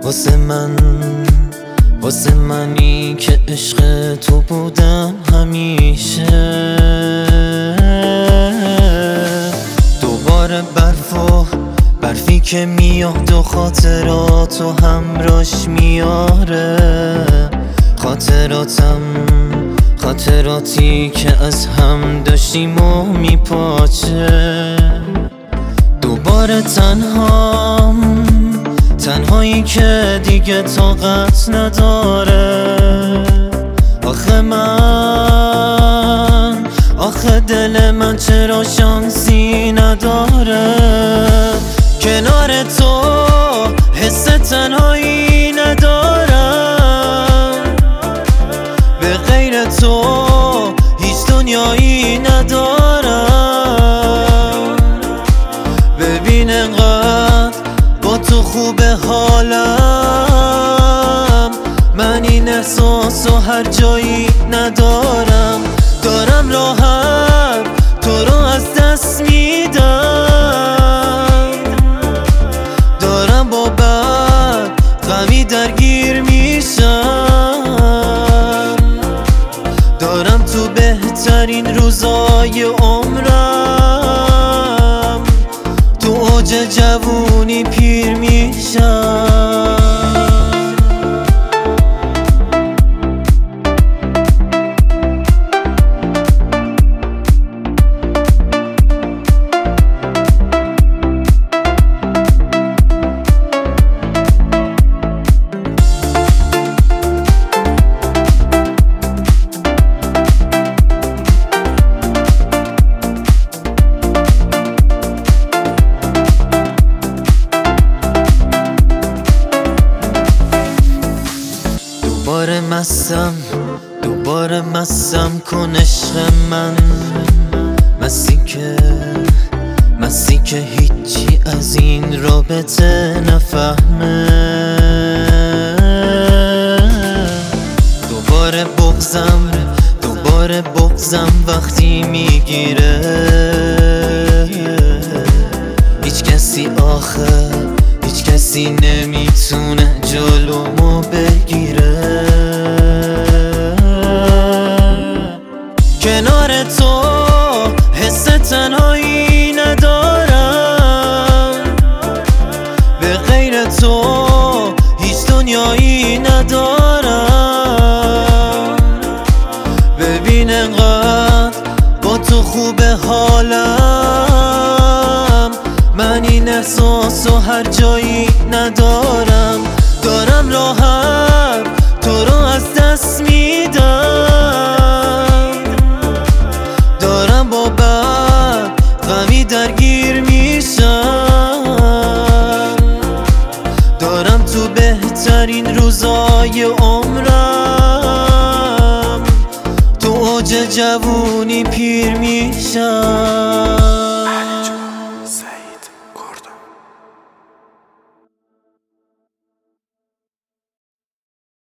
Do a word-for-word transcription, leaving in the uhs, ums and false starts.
واسه من، واسه منی که عشق تو بودم همیشه. دوباره برف و برفی که میاد و خاطراتو همراش میاره. خاطراتم، خاطراتی که از هم داشتیم و میپاچه. دوباره تنهام، تنهایی که دیگه طاقت نداره. آخه من، آخه دل من چرا شانسی نداره. کنار تو حس تنهایی ندارم. به غیر تو هیچ دنیایی ندارم. ببین انقدر با تو خوبه حالم، من این احساسو هر جایی ندارم. دارم راحت تو رو از دست میدم. دارم با بد غمی درگیر میشم. دارم تو بهترین روزای عمرم، تو اوج جوونی پیر میشم. دوباره مستم، دوباره مستم کن عشق من. مستی که، مستی که هیچی از این رابطه نفهمه. دوباره بغضم، دوباره بغضم وقتی میگیره. هیچ کسی آخه، هیچ کسی نمیتونه جلومو بگیره. کنار تو حس تنهایی ندارم. به غیر تو هیچ دنیایی ندارم. ببین انقدر با تو خوبه حالم، من این احساسو هر جایی ندارم. دارم راحت تو رو از دست میدم. دارم با بد غمی درگیر میشم. دارم تو بهترین روزای عمرم، تو اوج جوونی پیر میشم.